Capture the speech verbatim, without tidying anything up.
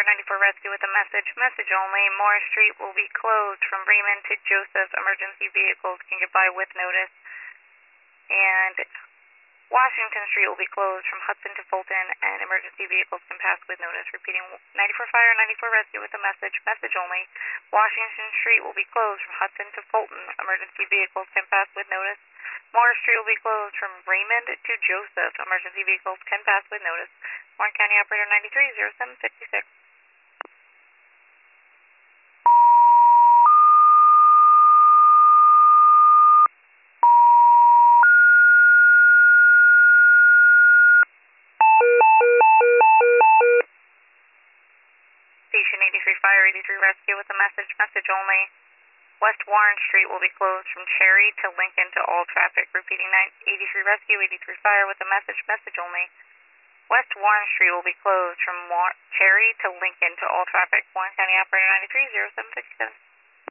Fire ninety-four Rescue with a message. Message only. Morris Street will be closed from Bremen to Joseph. Emergency vehicles can get by with notice. And Washington Street will be closed from Hudson to Fulton, and emergency vehicles can pass with notice. Repeating, ninety-four Fire, ninety-four Rescue with a message. Message only. Washington Street will be closed from Hudson to Fulton. Emergency vehicles can pass with notice. Morris Street will be closed from Raymond to Joseph. Emergency vehicles can pass with notice. Warren County Operator ninety-three oh seven fifty-six. Station eighty-three Fire, eighty-three Rescue with a message. Message only. West Warren Street will be closed from Cherry to Lincoln to all traffic. Repeating, eighty-three Rescue, eighty-three Fire with a message. Message only. West Warren Street will be closed from War Cherry to Lincoln to all traffic. Warren County Operator ninety-three oh seven fifty-seven.